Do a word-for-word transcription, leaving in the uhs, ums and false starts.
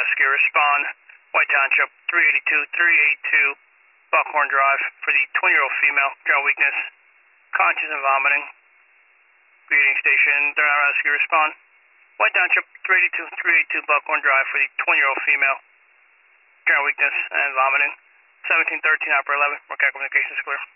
Rescue, respond. White Township, three eighty-two, three eighty-two, Buckhorn Drive, for the twenty-year-old female, general weakness, conscious and vomiting. Greeting station, They're not Rescue, respond. White Township, three eighty-two, three eighty-two, Buckhorn Drive, for the twenty-year-old female, general weakness and vomiting. seventeen thirteen, Operator eleven, Marquette Communications clear.